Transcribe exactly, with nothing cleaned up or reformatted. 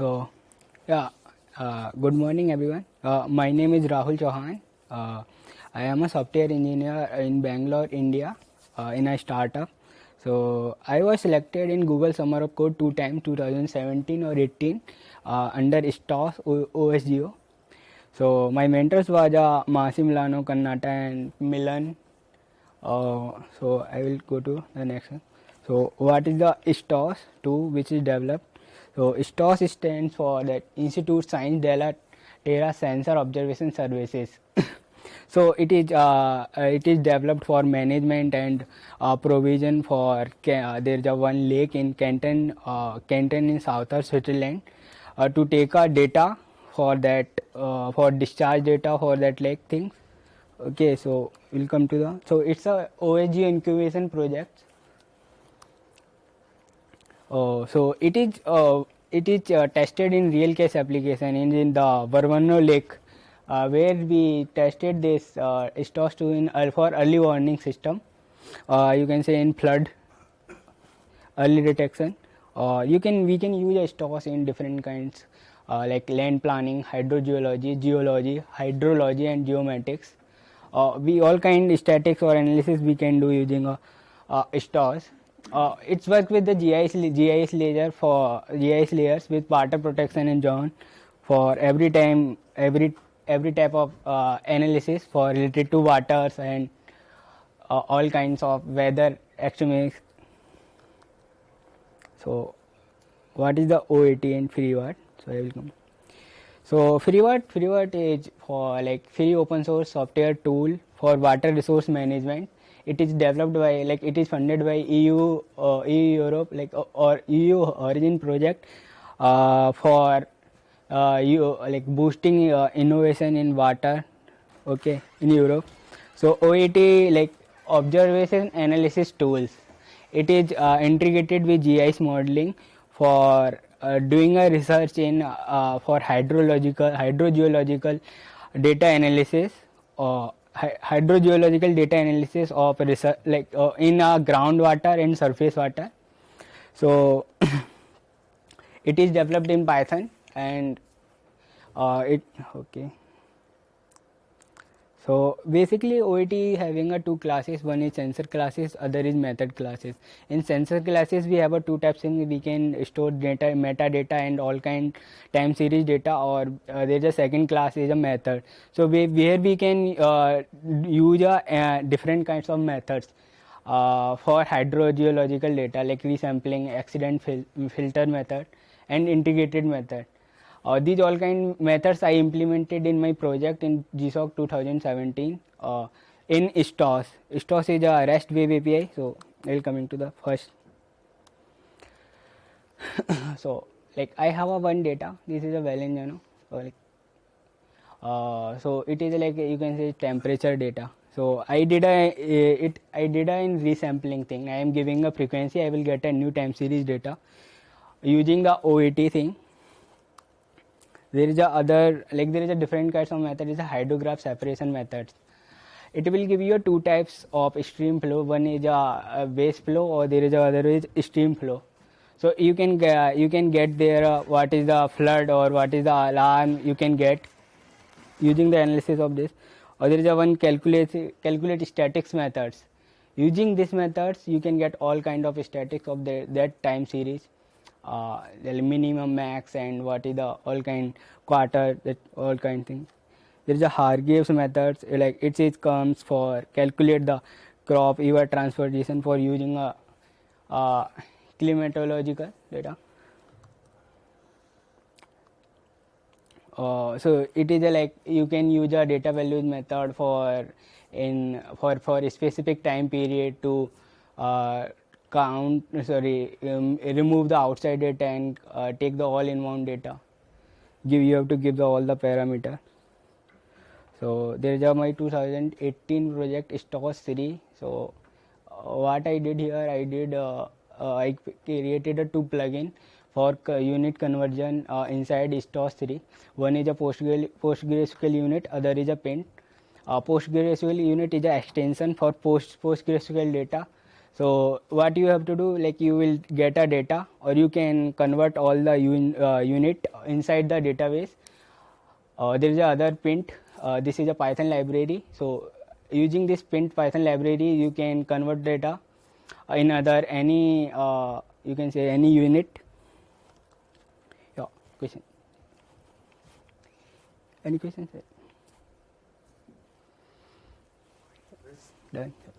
So, yeah, uh, good morning everyone. Uh, my name is Rahul Chauhan. Uh, I am a software engineer in Bangalore, India, uh, in a startup. So, I was selected in Google Summer of Code two times, twenty seventeen or eighteen, uh, under S T O S o- OSGeo. So, my mentors was uh, Masi Milano, Kannata, and Milan. Uh, so, I will go to the next one. So, what is the S T O S two which is developed? So, S T O S stands for that Institute Science Della Terra Sensor Observation Services. So, it is uh, uh, it is developed for management and uh, provision for uh, there is a one lake in Canton, uh, Canton in southern Switzerland, uh, to take a data for that uh, for discharge data for that lake things. Okay, so we'll come to the so it's a O S G incubation project. Oh, so it is uh, it is uh, tested in real case application in, in the Varvano Lake, uh, where we tested this uh, S T O S two in uh, for early warning system. Uh, you can say in flood early detection. Uh, you can we can use S T O S in different kinds uh, like land planning, hydrogeology, geology, hydrology, and geomatics. Uh, we all kind statics or analysis we can do using a, a S T O S. Uh, it's work with the G I S G I S layer for G I S layers with water protection and zone for every time every every type of uh, analysis for related to waters and uh, all kinds of weather extremes. So, what is the O A T and FreeWatt? So, I will come. So, FreeWatt FreeWatt is for like free open source software tool for water resource management. It is developed by like it is funded by E U, uh, E U Europe like uh, or E U Origin project uh, for uh, you like boosting uh, innovation in water. Okay, in Europe. So O A T like observation analysis tools. It is uh, integrated with G I S modeling for uh, doing a research in uh, for hydrological hydrogeological data analysis or hy- hydrogeological data analysis of research like uh, in uh, groundwater and surface water. So it is developed in Python and uh, it okay. So basically O A T having a two classes, one is sensor classes, other is method classes. In sensor classes we have a two types in we can store data, metadata and all kind time series data, or uh, there is a second class is a method. So we, where we can uh, use a, uh, different kinds of methods uh, for hydrogeological data like resampling, accident fil- filter method and integrated method. Uh, these all kind methods I implemented in my project in G S O C twenty seventeen uh, in S T O S. S T O S is a REST web A P I. So I will coming to the first. So like I have a one data. This is a Valengano. So like uh, so it is like you can say temperature data. So I did a it I did a in resampling thing. I am giving a frequency. I will get a new time series data using the O A T thing. There is a other like there is a different kinds of method is a hydrograph separation methods. It will give you two types of stream flow. One is a, a base flow, or there is a other is stream flow. So you can uh, you can get there uh, what is the flood or what is the alarm you can get using the analysis of this. Or there is a one calculate calculate statics methods. Using these methods you can get all kind of statics of the, that time series, uh, the minimum max and what is the all kind quarter that all kind things. There is a Hargreaves methods like it is comes for calculate the crop ever transformation for using a uh, climatological data. Uh, so it is a like you can use a data values method for in for for a specific time period to uh, count sorry um, remove the outside data and uh, take the all inbound data. Give you have to give the all the parameter. So there is a my two thousand eighteen project S T O S three. So uh, what I did here I did uh, uh, I created a two plugin for unit conversion uh, inside S T O S three. One is a Postgre PostgreSQL unit, other is a Pint. Uh, PostgreSQL unit is an extension for Post PostgreSQL data. So what you have to do, like you will get a data, or you can convert all the un, uh, unit inside the database. Uh, there is a other print. Uh, this is a Python library. So using this print Python library, you can convert data in other any uh, you can say any unit. Yeah, question. Any questions? Done.